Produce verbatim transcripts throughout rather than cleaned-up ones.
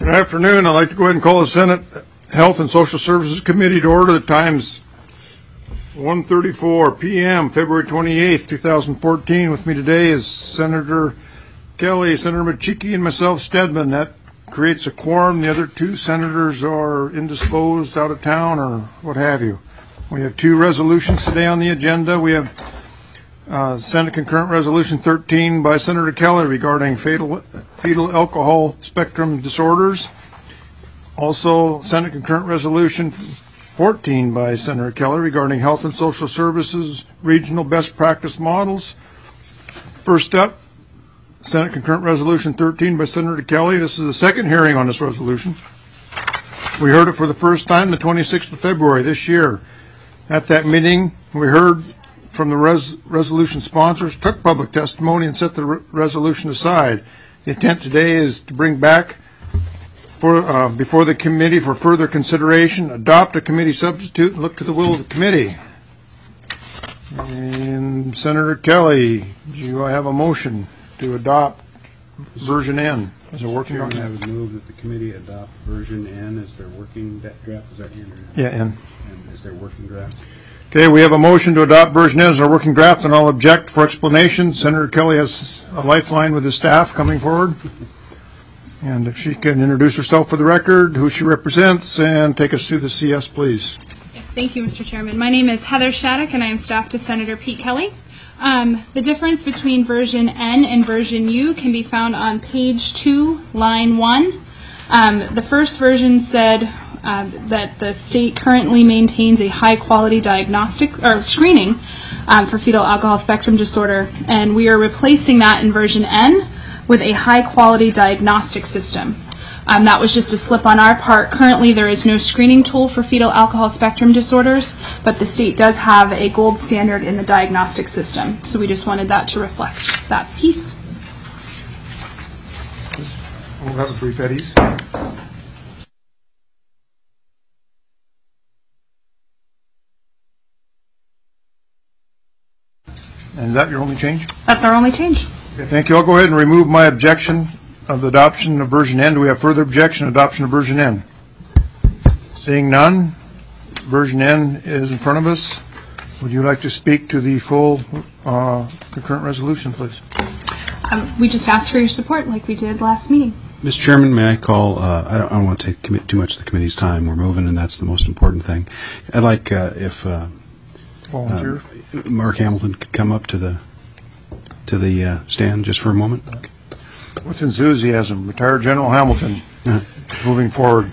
Good afternoon. I'd like to go ahead and call the Senate Health and Social Services Committee to order. The time's one thirty-four p m February twenty-eighth, two thousand fourteen. With me today is Senator Kelly, Senator Machiki, and myself, Stedman. That creates a quorum. The other two senators are indisposed, out of town, or what have you. We have two resolutions today on the agenda. We have uh, Senate Concurrent Resolution thirteen by Senator Kelly regarding fatal, fetal alcohol spectrum disorders. Also, Senate Concurrent Resolution fourteen by Senator Kelly regarding health and social services regional best practice models. First up, Senate Concurrent Resolution thirteen by Senator Kelly. This is the second hearing on this resolution. We heard it for the first time the twenty-sixth of February this year. At that meeting, we heard from the res resolution sponsors, took public testimony, and set the re resolution aside. The intent today is to bring back for, uh, before the committee for further consideration, adopt a committee substitute, and look to the will of the committee. And Senator Kelly, do I have a motion to adopt version N as a working document? Chairman, I would move that the committee adopt version N as their working draft. Is that N? Yeah, N. And as their working draft. Okay, we have a motion to adopt version N as our working draft, and I'll object for explanation. Senator Kelly has a lifeline with his staff coming forward. And if she can introduce herself for the record, who she represents, and take us through the C S, please. Yes, thank you, Mister Chairman. My name is Heather Shattuck, and I am staff to Senator Pete Kelly. Um, the difference between version N and version U can be found on page two, line one. Um, the first version said uh, that the state currently maintains a high-quality diagnostic or screening um, for fetal alcohol spectrum disorder, and we are replacing that in version N with a high-quality diagnostic system. Um, that was just a slip on our part. Currently, there is no screening tool for fetal alcohol spectrum disorders, but the state does have a gold standard in the diagnostic system. So we just wanted that to reflect that piece. We'll have a brief Eddie's. And is that your only change? That's our only change. Okay, thank you. I'll go ahead and remove my objection of the adoption of version N. Do we have further objection to adoption of version N? Seeing none, version N is in front of us. Would you like to speak to the full uh, concurrent resolution, please? Um, we just asked for your support like we did last meeting. Mister Chairman, may I call? Uh, I, don't, I don't want to take commit too much of the committee's time. We're moving, and that's the most important thing. I'd like uh, if uh, Volunteer. Uh, Mark Hamilton could come up to the to the uh, stand just for a moment. With enthusiasm, retired General Hamilton, uh, moving forward.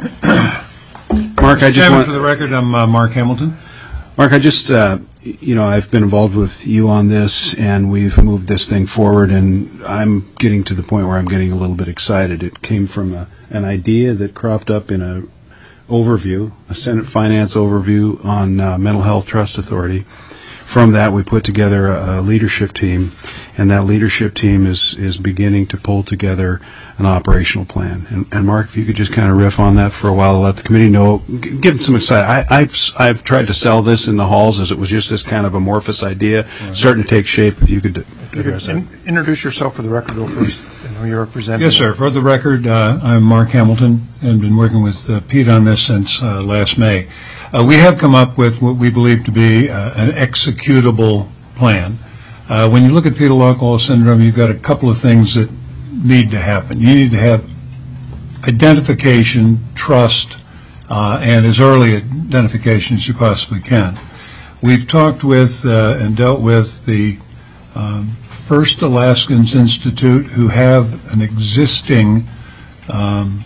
Mark, I just Chairman, want for the record, I'm uh, Mark Hamilton. Mark, I just, uh, you know, I've been involved with you on this, and we've moved this thing forward, and I'm getting to the point where I'm getting a little bit excited. It came from a, an idea that cropped up in a overview, a Senate Finance overview on uh, Mental Health Trust Authority. From that, we put together a, a leadership team, and that leadership team is, is beginning to pull together an operational plan. And, and Mark, if you could just kind of riff on that for a while, let the committee know, get them some excited. I, I've, I've tried to sell this in the halls as it was just this kind of amorphous idea, right, starting to take shape. If you could address that. Introduce yourself for the record, though, first, and who you're representing. Yes, sir. For the record, uh, I'm Mark Hamilton, and been working with uh, Pete on this since uh, last May. Uh, we have come up with what we believe to be uh, an executable plan. Uh, when you look at fetal alcohol syndrome, you've got a couple of things that need to happen. You need to have identification, trust, uh, and as early identification as you possibly can. We've talked with uh, and dealt with the um, First Alaskans Institute, who have an existing um,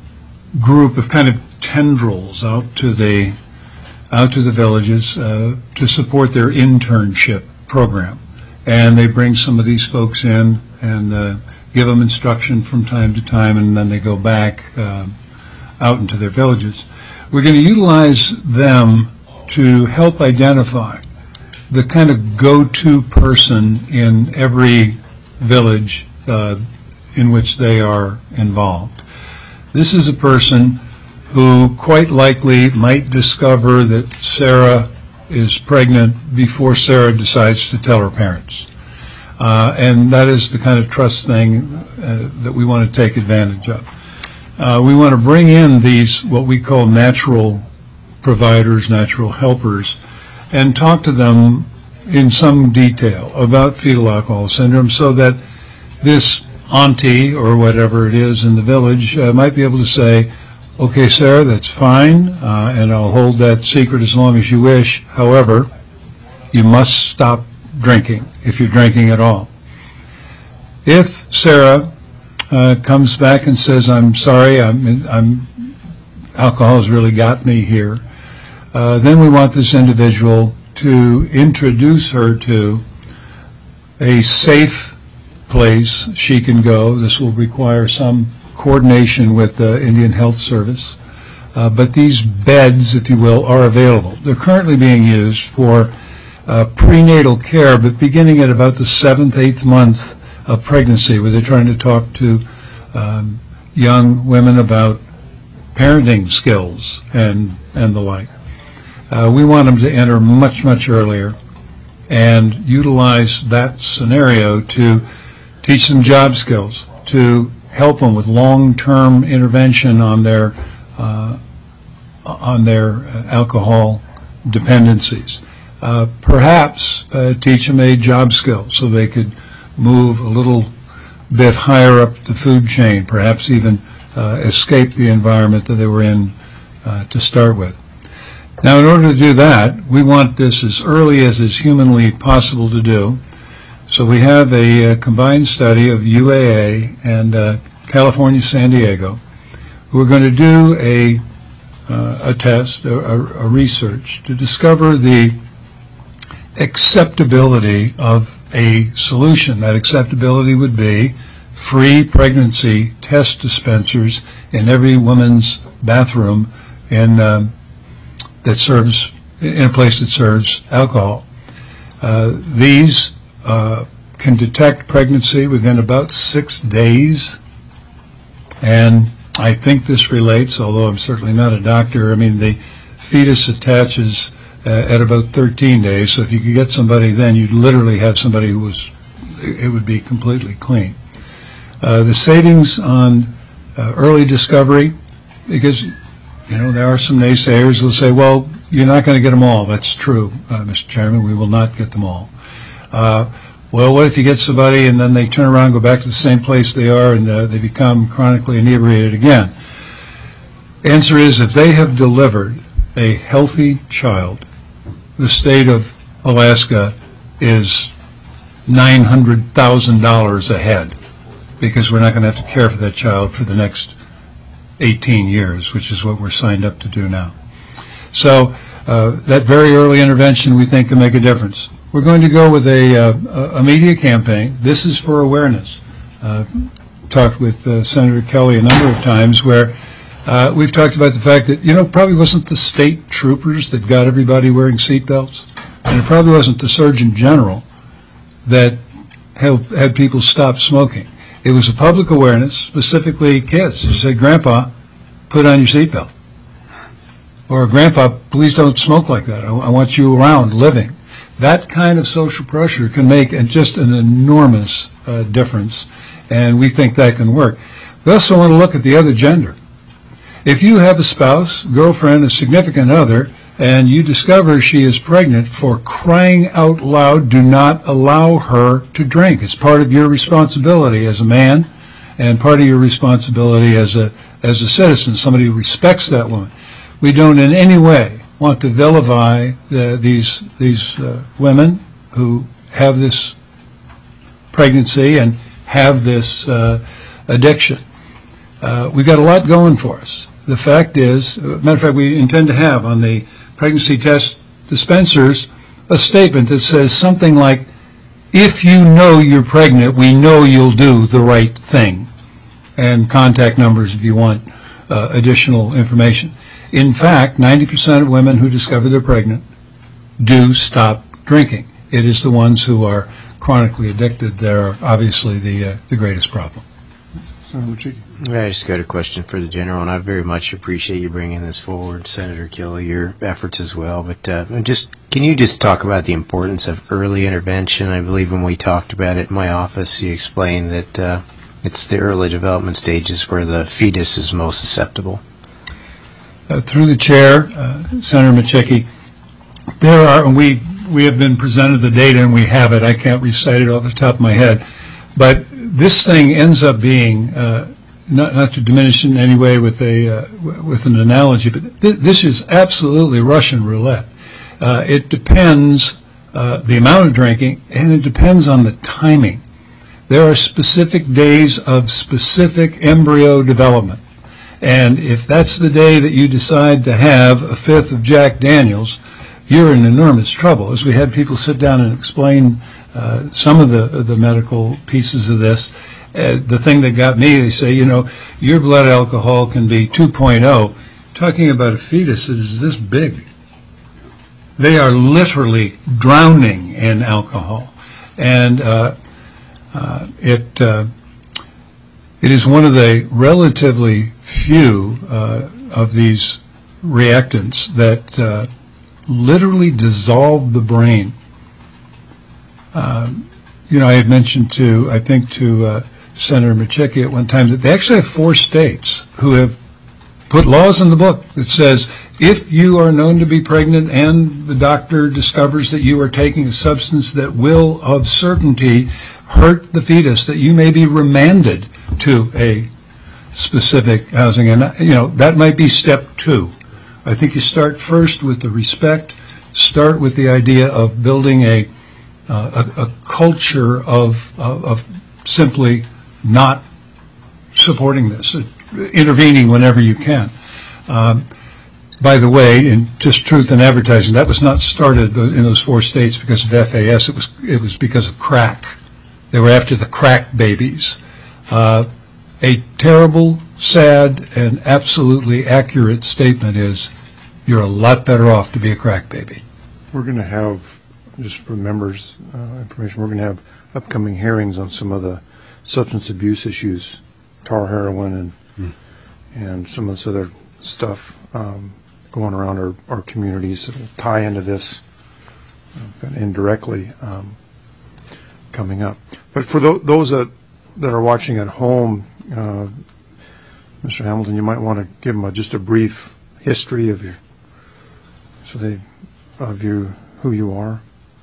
group of kind of tendrils out to the out to the villages uh, to support their internship program. And they bring some of these folks in and uh, give them instruction from time to time, and then they go back uh, out into their villages. We're going to utilize them to help identify the kind of go-to person in every village uh, in which they are involved. This is a person who quite likely might discover that Sarah is pregnant before Sarah decides to tell her parents. Uh, and that is the kind of trust thing uh, that we want to take advantage of. uh, we want to bring in these, what we call natural providers, natural helpers, and talk to them in some detail about fetal alcohol syndrome so that this auntie or whatever it is in the village uh, might be able to say, okay, Sarah, that's fine, uh, and I'll hold that secret as long as you wish. However, you must stop drinking, if you're drinking at all. If Sarah uh, comes back and says, I'm sorry, I'm, I'm, alcohol has really got me here, uh, then we want this individual to introduce her to a safe place she can go. This will require some coordination with the Indian Health Service. Uh, but these beds, if you will, are available. They're currently being used for uh, prenatal care, but beginning at about the seventh, eighth month of pregnancy, where they're trying to talk to um, young women about parenting skills and, and the like. Uh, we want them to enter much, much earlier and utilize that scenario to teach them job skills, to help them with long-term intervention on their uh, on their alcohol dependencies. Uh, perhaps uh, teach them a job skill so they could move a little bit higher up the food chain, perhaps even uh, escape the environment that they were in uh, to start with. Now, in order to do that, we want this as early as is humanly possible to do. So we have a, a combined study of U A A and uh, California, San Diego, who are going to do a, uh, a test, a, a research, to discover the acceptability of a solution. That acceptability would be free pregnancy test dispensers in every woman's bathroom in, um, that serves, in a place that serves alcohol. Uh, these Uh, can detect pregnancy within about six days. And I think this relates, although I'm certainly not a doctor, I mean, the fetus attaches uh, at about thirteen days. So if you could get somebody then, you'd literally have somebody who was, it would be completely clean. Uh, the savings on uh, early discovery, because, you know, there are some naysayers who will say, well, you're not going to get them all. That's true, uh, Mister Chairman. We will not get them all. Uh, well, what if you get somebody and then they turn around and go back to the same place they are and uh, they become chronically inebriated again? Answer is, if they have delivered a healthy child, the state of Alaska is nine hundred thousand dollars ahead, because we're not going to have to care for that child for the next eighteen years, which is what we're signed up to do now. So uh, that very early intervention, we think, can make a difference. We're going to go with a, uh, a media campaign. This is for awareness. Uh, talked with uh, Senator Kelly a number of times where uh, we've talked about the fact that, you know, it probably wasn't the state troopers that got everybody wearing seatbelts, and it probably wasn't the Surgeon General that had, had people stop smoking. It was a public awareness, specifically kids, who said, Grandpa, put on your seatbelt. Or, Grandpa, please don't smoke like that. I, I want you around living. That kind of social pressure can make a, just an enormous uh, difference, and we think that can work. We also want to look at the other gender. If you have a spouse, girlfriend, a significant other, and you discover she is pregnant, for crying out loud, do not allow her to drink. It's part of your responsibility as a man and part of your responsibility as a, as a citizen, somebody who respects that woman. We don't in any way want to vilify uh, these these uh, women who have this pregnancy and have this uh, addiction. Uh, we've got a lot going for us. The fact is, uh, matter of fact, we intend to have on the pregnancy test dispensers a statement that says something like, if you know you're pregnant, we know you'll do the right thing, and contact numbers if you want uh, additional information. In fact, ninety percent of women who discover they're pregnant do stop drinking. It is the ones who are chronically addicted that are obviously the uh, the greatest problem. Senator I just got a question for the General, and I very much appreciate you bringing this forward, Senator Kelly, your efforts as well. But uh, just can you just talk about the importance of early intervention? I believe when we talked about it in my office, you explained that uh, It's the early development stages where the fetus is most susceptible. Uh, through the chair, uh, Senator Machicki, there are, and we, we have been presented the data and we have it. I can't recite it off the top of my head. But this thing ends up being, uh, not, not to diminish in any way with a uh, w- with an analogy, but th- this is absolutely Russian roulette. Uh, it depends uh, the amount of drinking, and it depends on the timing. There are specific days of specific embryo development. And if that's the day that you decide to have a fifth of Jack Daniels, you're in enormous trouble. As we had people sit down and explain uh, some of the the medical pieces of this, uh, the thing that got me, they say, you know, your blood alcohol can be two point oh. Talking about a fetus that is this big. They are literally drowning in alcohol. And uh, uh, it uh, it is one of the relatively few uh, of these reactants that uh, literally dissolve the brain. Uh, you know, I had mentioned to, I think to uh, Senator Machicki at one time that they actually have four states who have put laws in the book that says if you are known to be pregnant and the doctor discovers that you are taking a substance that will of certainty hurt the fetus, that you may be remanded to a specific housing. And, you know, that might be step two. I think you start first with the respect, start with the idea of building a uh, a, a culture of, of of simply not supporting this, uh, intervening whenever you can. Um, by the way, in just truth in advertising, that was not started in those four states because of F A S. It was it was because of crack. They were after the crack babies. Uh, a terrible, sad, and absolutely accurate statement is you're a lot better off to be a crack baby. We're going to have, just for members' uh, information, we're going to have upcoming hearings on some of the substance abuse issues, tar heroin and mm. and some of this other stuff um, going around our, our communities that will tie into this uh, kind of indirectly um, coming up. But for th- those that, that are watching at home, uh, Mister Hamilton, you might want to give them a, just a brief history of your, so they, of you, who you are,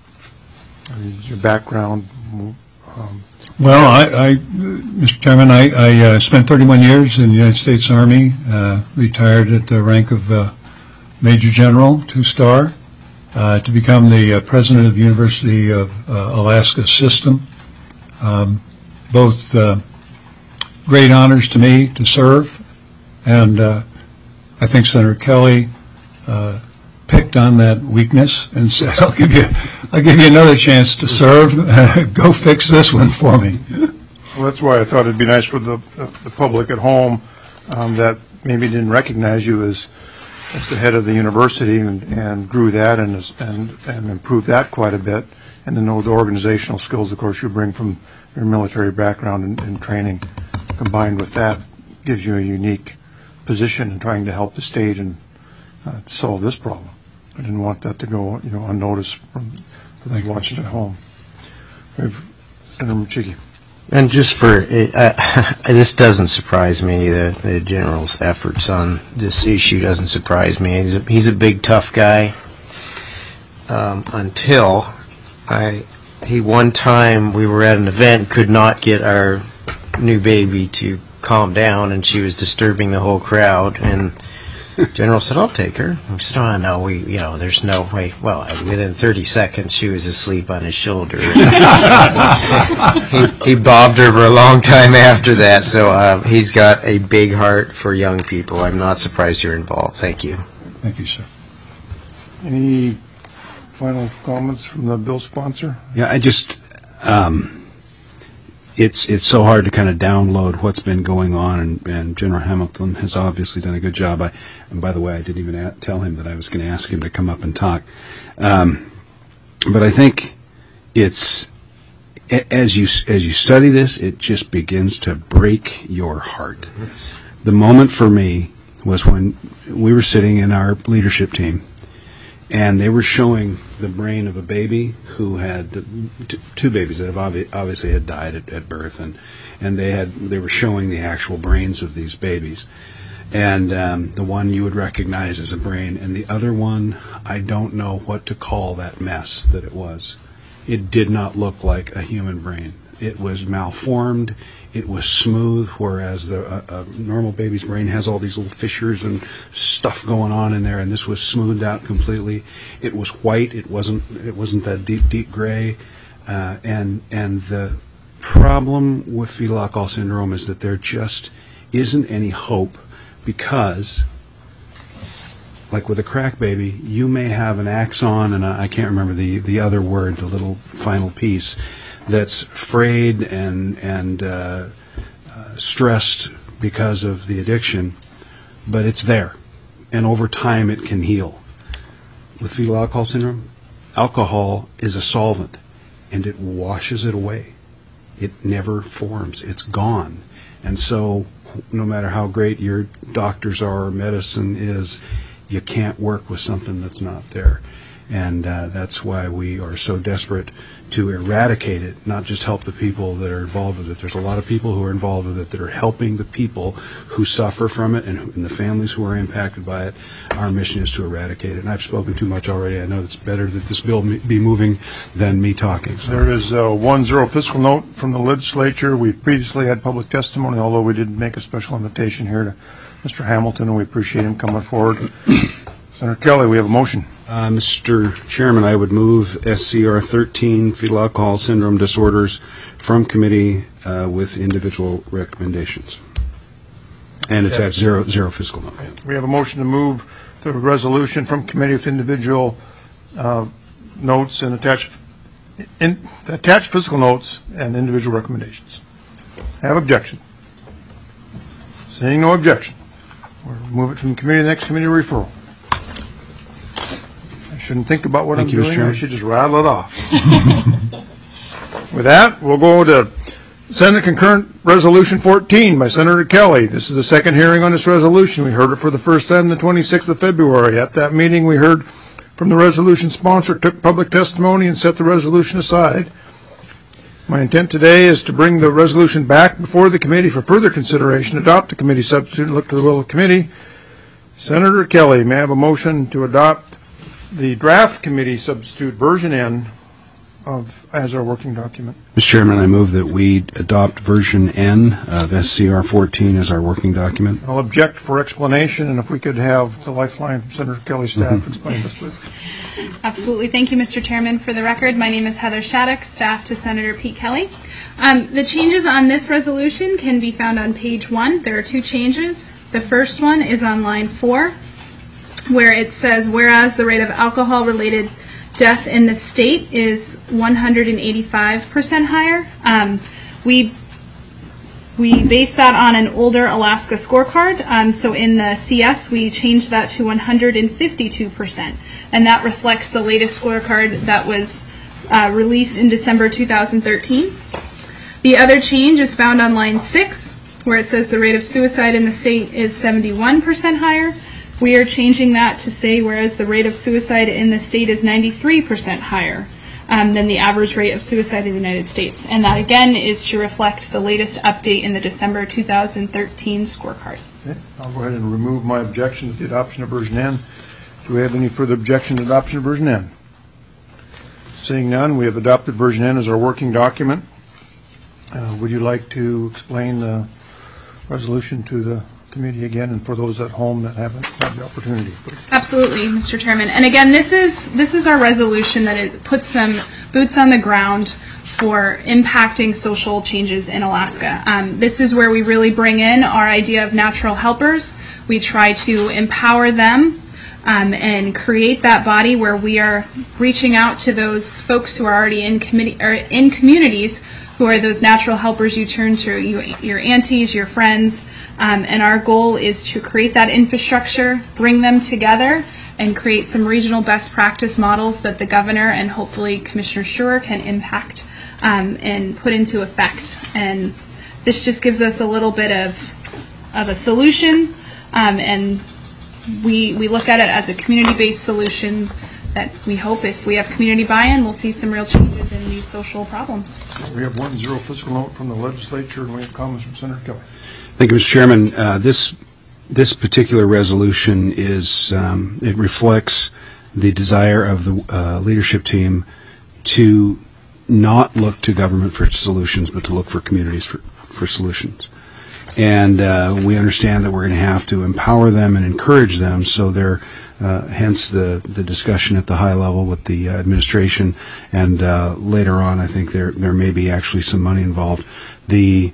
I mean, your background. Um, Well, I, I, Mister Chairman, I, I uh, spent thirty-one years in the United States Army, uh, retired at the rank of uh, Major General, two-star, uh, to become the uh, president of the University of uh, Alaska System. Um, both uh, great honors to me to serve, and uh, I think Senator Kelly uh, picked on that weakness and said, "I'll give you, I'll give you another chance to serve. Go fix this one for me." Well, that's why I thought it'd be nice for the the public at home um, that maybe didn't recognize you as as the head of the university and, and grew that and and and improved that quite a bit, and to know the organizational skills, of course, you bring from your military background and, and training, combined with that, gives you a unique position in trying to help the state and uh, solve this problem. I didn't want that to go, you know, unnoticed from for those watching at home. We have Senator Machicki. And just for, uh, this doesn't surprise me, the, the General's efforts on this issue doesn't surprise me. He's a, he's a big, tough guy. Um, until I, he one time, we were at an event, could not get our new baby to calm down, and she was disturbing the whole crowd, and General said, "I'll take her." I said, "Oh, no, we, you know, there's no way." Well, within thirty seconds, she was asleep on his shoulder. he, he bobbed her for a long time after that, so uh, he's got a big heart for young people. I'm not surprised you're involved. Thank you. Thank you, sir. Any final comments from the bill sponsor? Yeah, I just, um, it's it's so hard to kind of download what's been going on, and, and General Hamilton has obviously done a good job. I, and by the way, I didn't even a- tell him that I was going to ask him to come up and talk. Um, but I think it's, as you as you study this, it just begins to break your heart. The moment for me was when we were sitting in our leadership team, and they were showing the brain of a baby who had t- two babies that have obvi- obviously had died at, at birth, and and they had they were showing the actual brains of these babies, and um, the one you would recognize as a brain, and the other one, I don't know what to call that mess that it was. It did not look like a human brain. It was malformed. It was smooth, whereas the a, a normal baby's brain has all these little fissures and stuff going on in there, and this was smoothed out completely. It was white. It wasn't. It wasn't that deep, deep gray. Uh, and and the problem with fetal alcohol syndrome is that there just isn't any hope, because, like with a crack baby, you may have an axon, and I can't remember the the other word, the little final piece, that's frayed and and uh, uh, stressed because of the addiction, but it's there, and over time it can heal. With fetal alcohol syndrome, alcohol is a solvent, and it washes it away. It never forms. It's gone. And so no matter how great your doctors are or medicine is, you can't work with something that's not there. And uh, that's why we are so desperate to eradicate it, not just help the people that are involved with it. There's a lot of people who are involved with it that are helping the people who suffer from it, and, who, and the families who are impacted by it. Our mission is to eradicate it. And I've spoken too much already. I know it's better that this bill be moving than me talking. So. There is a one zero fiscal note from the legislature. We previously had public testimony, although we did make a special invitation here to Mister Hamilton, and we appreciate him coming forward. Senator Kelly, we have a motion. Uh, Mister Chairman, I would move S C R thirteen, fetal alcohol syndrome disorders, from committee uh, with individual recommendations. And attach zero, zero fiscal note. We have a motion to move the resolution from committee with individual uh, notes and attached in, attached fiscal notes and individual recommendations. Have objection? Seeing no objection, we'll move it from committee to the next committee referral. Shouldn't think about what Thank I'm you, doing. Mister I should just rattle it off. With that, we'll go to Senate Concurrent Resolution fourteen by Senator Kelly. This is the second hearing on this resolution. We heard it for the first time the twenty-sixth of February. At that meeting, we heard from the resolution sponsor, took public testimony, and set the resolution aside. My intent today is to bring the resolution back before the committee for further consideration, adopt the committee substitute, and look to the will of the committee. Senator Kelly, may I have a motion to adopt the draft committee substitute version N of as our working document? Mister Chairman, I move that we adopt version N of S C R fourteen as our working document. I'll object for explanation, and if we could have the lifeline from Senator Kelly's staff mm-hmm. explain this, please. Absolutely. Thank you, Mister Chairman. For the record, my name is Heather Shattuck, staff to Senator Pete Kelly. Um, the changes on this resolution can be found on page one. There are two changes. The first one is on line four, where it says, whereas the rate of alcohol-related death in the state is one hundred eighty-five percent higher. Um, we we base that on an older Alaska scorecard. Um, so in the C S, we changed that to one hundred fifty-two percent. And that reflects the latest scorecard that was uh, released in December two thousand thirteen. The other change is found on line six, where it says the rate of suicide in the state is seventy-one percent higher. We are changing that to say, whereas the rate of suicide in the state is ninety-three percent higher um, than the average rate of suicide in the United States. And that, again, is to reflect the latest update in the December two thousand thirteen scorecard. Okay. I'll go ahead and remove my objection to the adoption of version N. Do we have any further objection to adoption of version N? Seeing none, we have adopted version N as our working document. Uh, would you like to explain the resolution to the committee again, and for those at home that haven't had the opportunity? Absolutely, Mister Chairman. And again, this is this is our resolution that it puts some boots on the ground for impacting social changes in Alaska. Um, this is where we really bring in our idea of natural helpers. We try to empower them um, and create that body where we are reaching out to those folks who are already in committee or in communities who are those natural helpers you turn to, you, your aunties, your friends, um, and our goal is to create that infrastructure, bring them together, and create some regional best practice models that the governor and hopefully Commissioner Schur can impact um, and put into effect. And this just gives us a little bit of, of a solution, um, and we, we look at it as a community-based solution that we hope if we have community buy-in, we'll see some real changes in these social problems. We have one zero fiscal note from the legislature, and we have comments from Senator Kelly. Thank you, Mister Chairman. Uh, this this particular resolution is um, it reflects the desire of the uh, leadership team to not look to government for solutions, but to look for communities for, for solutions. And uh, we understand that we're going to have to empower them and encourage them, so they're uh, hence the, the discussion at the high level with the uh, administration, and uh, later on I think there there may be actually some money involved. The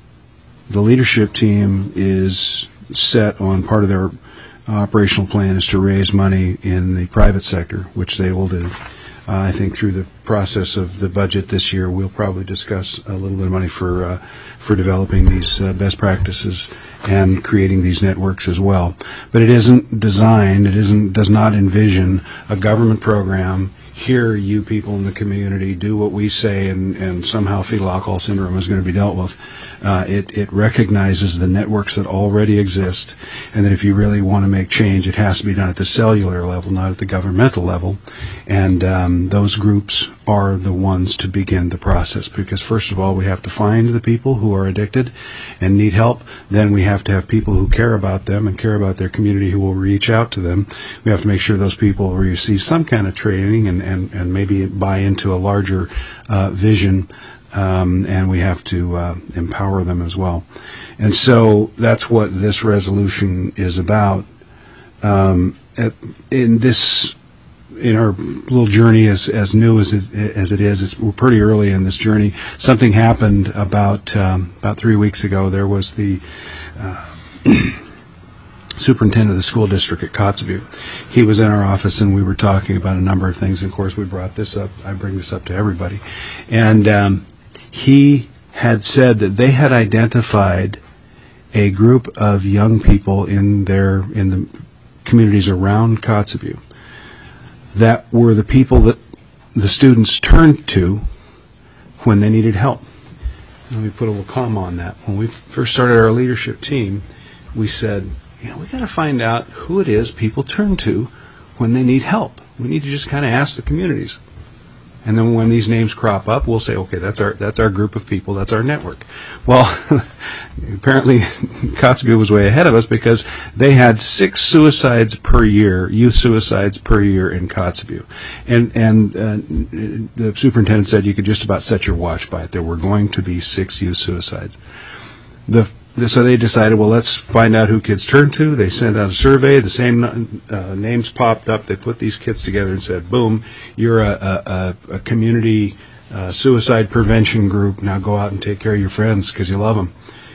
the leadership team is set on part of their operational plan is to raise money in the private sector, which they will do. Uh, I think through the process of the budget this year, we'll probably discuss a little bit of money for uh, for developing these uh, best practices and creating these networks as well. But it isn't designed, it isn't does not envision a government program. Here, you people in the community do what we say, and, and somehow fetal alcohol syndrome is going to be dealt with. Uh, it, it recognizes the networks that already exist, and that if you really want to make change, it has to be done at the cellular level, not at the governmental level. And um, those groups are the ones to begin the process, because first of all, we have to find the people who are addicted and need help. Then we have to have people who care about them and care about their community who will reach out to them. We have to make sure those people receive some kind of training and, and, and maybe buy into a larger uh, vision. Um, and we have to uh, empower them as well. And so that's what this resolution is about. Um, at, in this, in our little journey, as as new as it as it is, it's, we're pretty early in this journey. Something happened about um, about three weeks ago. There was the uh, superintendent of the school district at Kotzebue. He was in our office, and we were talking about a number of things. And of course, we brought this up. I bring this up to everybody, and um, he had said that they had identified a group of young people in their in the communities around Kotzebue that were the people that the students turned to when they needed help. Let me put a little comma on that. When we first started our leadership team, we said, you know, we got to find out who it is people turn to when they need help. We need to just kind of ask the communities. And then when these names crop up, we'll say, okay, that's our that's our group of people, that's our network. Well, apparently Kotzebue was way ahead of us, because they had six suicides per year, youth suicides per year in Kotzebue. And and uh, the superintendent said you could just about set your watch by it. There were going to be six youth suicides. The So they decided, well, let's find out who kids turn to. They sent out a survey. The same uh, names popped up. They put these kids together and said, boom, you're a, a, a community uh, suicide prevention group. Now go out and take care of your friends because you love them.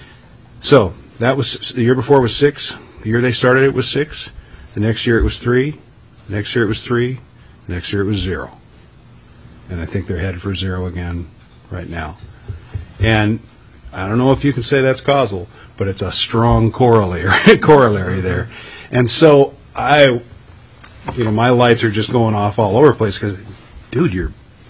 So that was the year before was six. The year they started it was six. The next year it was three. The next year it was three. The next year it was zero. And I think they're headed for zero again right now. And I don't know if you can say that's causal, but it's a strong corollary corollary there. And so I, you know, my lights are just going off all over the place because, dude, you're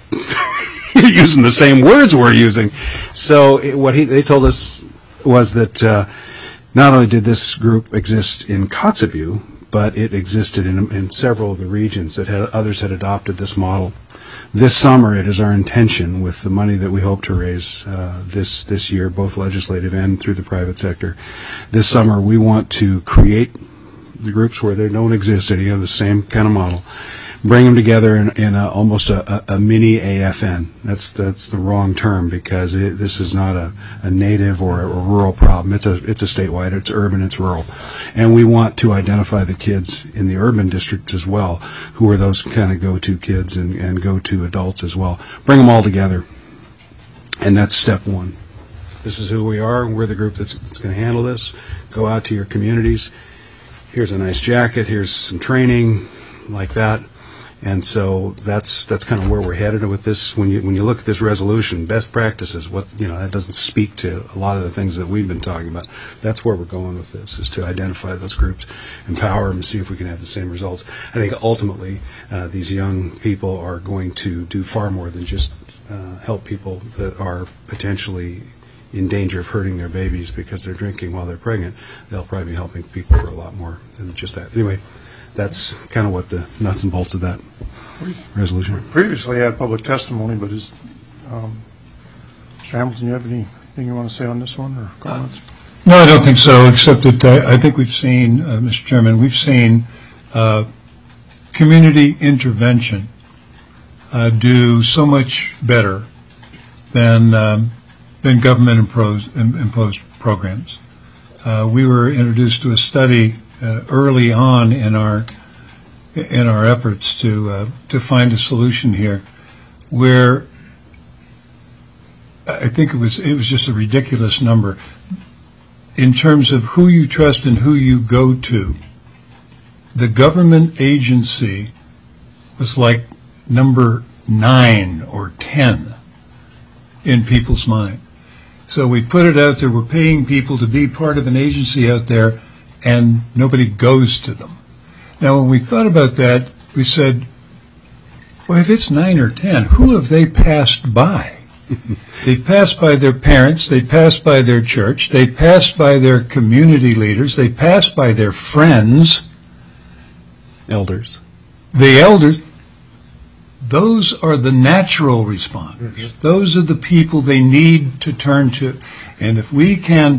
you're using the same words we're using. So it, what he they told us was that uh, not only did this group exist in Kotzebue, but it existed in, in several of the regions that had, others had adopted this model. This summer, it is our intention, with the money that we hope to raise uh, this this year, both legislative and through the private sector, this summer we want to create the groups where they don't exist any of the same kind of model, bring them together in, in a, almost a, a, a mini A F N. That's that's the wrong term, because it, this is not a, a native or a, a rural problem. It's a it's a statewide. It's urban. It's rural, and we want to identify the kids in the urban districts as well, who are those kind of go-to kids and, and go-to adults as well. Bring them all together, and that's step one. This is who we are. We're the group that's, that's going to handle this. Go out to your communities. Here's a nice jacket. Here's some training, like that. And so that's that's kind of where we're headed with this. When you when you look at this resolution, best practices, what you know, that doesn't speak to a lot of the things that we've been talking about. That's where we're going with this, is to identify those groups, empower them, and see if we can have the same results. I think ultimately uh, these young people are going to do far more than just uh, help people that are potentially in danger of hurting their babies because they're drinking while they're pregnant. They'll probably be helping people for a lot more than just that. Anyway, that's kind of what the nuts and bolts of that resolution. Previously had public testimony, but is, um, Mister Hamilton, you have anything you want to say on this one or comments? No, I don't think so, except that I, I think we've seen, uh, Mister Chairman, we've seen uh, community intervention uh, do so much better than um, than government imposed, imposed programs. Uh, we were introduced to a study uh, early on in our in our efforts to uh, to find a solution here, where I think it was it was just a ridiculous number in terms of who you trust and who you go to. The government agency was like number nine or ten in people's mind. So we put it out there, we're paying people to be part of an agency out there, and nobody goes to them. Now, when we thought about that, we said, well, if it's nine or ten, who have they passed by? They passed by their parents, they passed by their church, they passed by their community leaders, they passed by their friends. Elders. The elders. Those are the natural responders. Mm-hmm. Those are the people they need to turn to. And if we can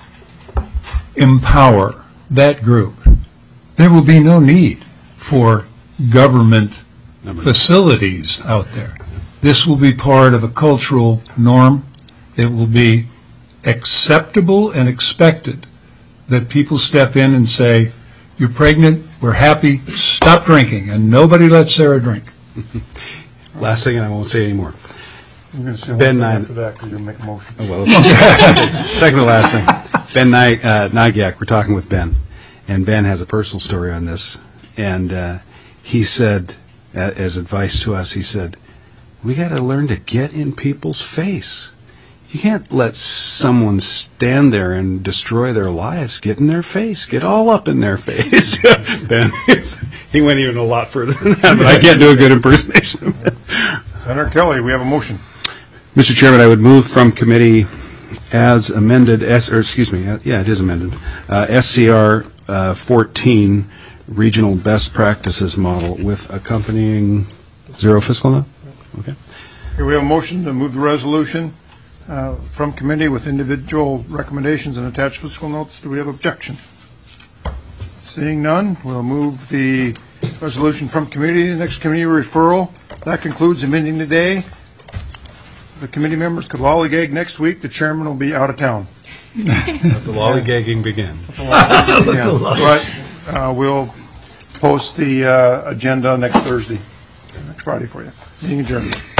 empower that group, there will be no need for government Number facilities nine. Out there. This will be part of a cultural norm. It will be acceptable and expected that people step in and say, you're pregnant, we're happy, stop drinking, and nobody lets Sarah drink. Last thing, and I won't say any more. I'm going to say Ben one thing Nye- after that because you'll make a motion. Oh, well, second to last thing. Ben Ny- uh, Nygack, we're talking with Ben, and Ben has a personal story on this. And uh, he said, uh, as advice to us, he said, we got to learn to get in people's face. You can't let someone stand there and destroy their lives. Get in their face. Get all up in their face. Ben, he went even a lot further than that, but I can't do a good impersonation of it. Senator Kelly, we have a motion. Mister Chairman, I would move from committee as amended, S, or excuse me, uh, yeah, it is amended, uh, S C R uh, fourteen, Regional Best Practices Model with accompanying zero fiscal note? Okay. Okay, we have a motion to move the resolution uh, from committee with individual recommendations and attached fiscal notes. Do we have objection? Seeing none, we'll move the resolution from committee. The next committee referral. That concludes the meeting today. The committee members could lollygag next week. The chairman will be out of town. Let the lollygagging begin. Yeah, but uh, we'll post the uh, agenda next Thursday, next Friday for you. Meeting adjourned.